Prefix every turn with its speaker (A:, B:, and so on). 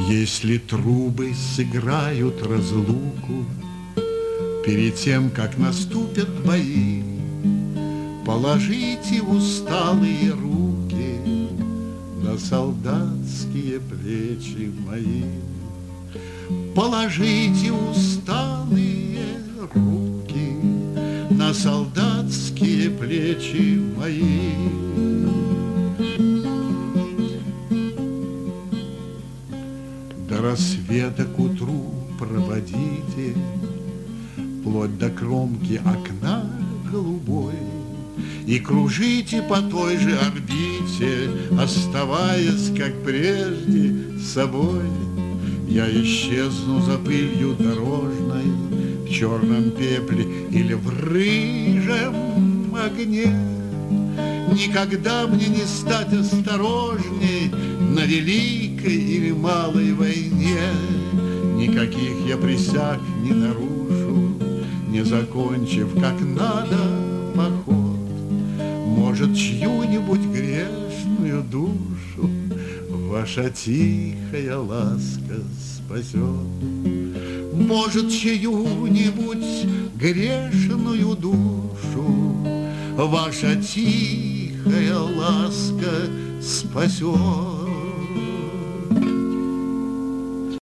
A: Если трубы сыграют разлуку перед тем, как наступят бои, положите усталые руки на солдатские плечи мои. Положите усталые руки на солдатские плечи мои. До рассвета к утру проводите вплоть до кромки окна голубой и кружите по той же орбите, оставаясь, как прежде, собой. Я исчезну за пылью дорожной в черном пепле или в рыжем огне. Никогда мне не стать осторожней на великой или малой войне. Никаких я присяг не нарушу, не закончив как надо поход. Может, чью-нибудь грешную душу ваша тихая ласка спасет. Может, чью-нибудь грешную душу ваша тихая ласка спасет.